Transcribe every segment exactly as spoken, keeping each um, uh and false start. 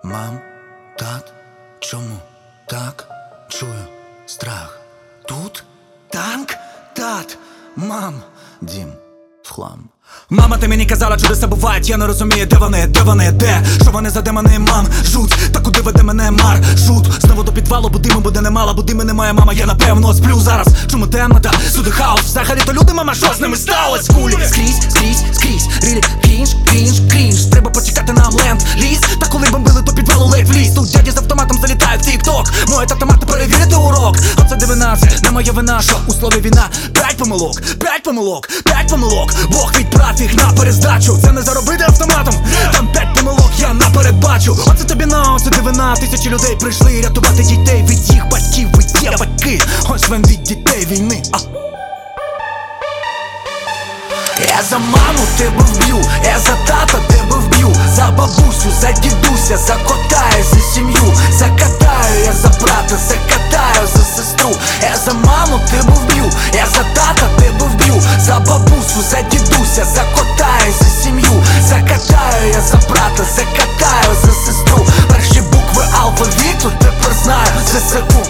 Мам, тат, чому так чую страх? Тут танк, тат, мам, дім в хлам. Мама, ти мені казала, чудеса бувають, я не розумію, де вони, де вони, де? Що вони за демони, мам, жуть, та куди веде мене маршрут? Знову до підвалу, бо диму буде немало, бо дими немає, мама, я напевно сплю зараз. Чому темнота, сюди хаос, взагалі то люди, мама, що з ними сталось? Кулі, скрізь, скрізь, скрізь, рілі, крінж, крінж, крінж. Треба почекати нам ленд, ліз, та коли бомбили, то підвалу ледь вліз. Тут дяді з автоматом залітає в тік-ток, моє тата мати перевірити урок. Оце дев'ятнадцять, не моя вина, що у слові війна. П'ять помилок, п'ять помилок, п'ять помилок, Бог відправ їх на перездачу. Це не заробити автоматом, там п'ять помилок я наперед бачу. Оце тобі на, оце дивина. Тисячі людей прийшли рятувати дітей від їх батьків, ви є батьки. Ось вам від дітей війни. А. Я за маму тебе вб'ю, я за тата тебе вб'ю, за бабусю, за дідуся, закотаю за сім'ю, закатаю я за брата, закатаю за сестру. Я за маму тебе вб'ю, я за тата тебе вб'ю, за бабусю, за дідуся, закотаю за сім'ю, закатаю я за брата, закатаю за сестру. Перші букви алфавіту тепер знаю за секунду.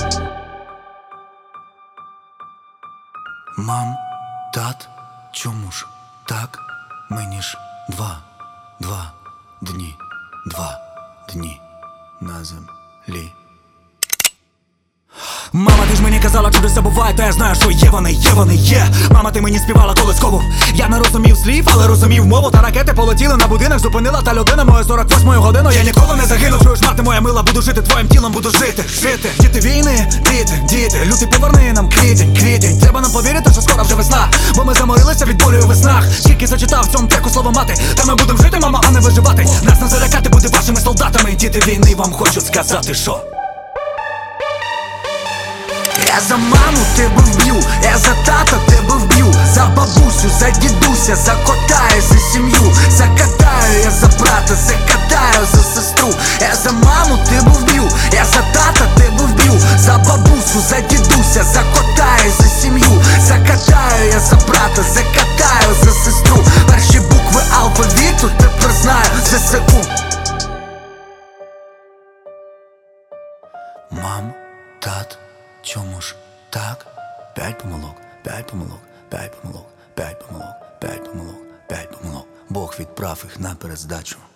Мам, тат, чому ж так? Мені ж два, два дні, два дні на землі. Мама, ти ж мені казала, чудеса бувають, та я знаю, що є вони, є вони, є. Мама, ти мені співала колискову. Я не розумів слів, але розумів мову. Та ракети полетіли на будинок, зупинила та людина мою сорок восьмою годину. Я ніколи не загину, чуєш, мати моя мила, буду жити твоїм тілом, буду жити, жити. Діти війни, діти, діти, лютий поверни нам квітень, квітень. Треба нам повірити, що скоро вже весна, бо ми заморилися від болю у веснах. Скільки зачитав в цьому треку слово мати, та ми будемо жити, мама, а не виживати. Нас не залякати буде вашими солдатами. Діти війни вам хочуть сказати, що я за маму тебе вб'ю, я за тата тебе вб'ю, за бабусю, за дідуся, закотаю за сім'ю, закатаю я за брата, закатаю за сестру. Я за маму тебе вб'ю, я за тата тебе вб'ю, за бабусю, за дідуся, закотаю за сім'ю, закатаю я за брата, закатаю за сестру. Перші букви алфавіту тепер знаю за секунду. Мам, тат, чому ж так? П'ять помилок, п'ять помилок, п'ять помилок, п'ять помилок, п'ять помилок, п'ять помилок. Бог відправ їх на перездачу.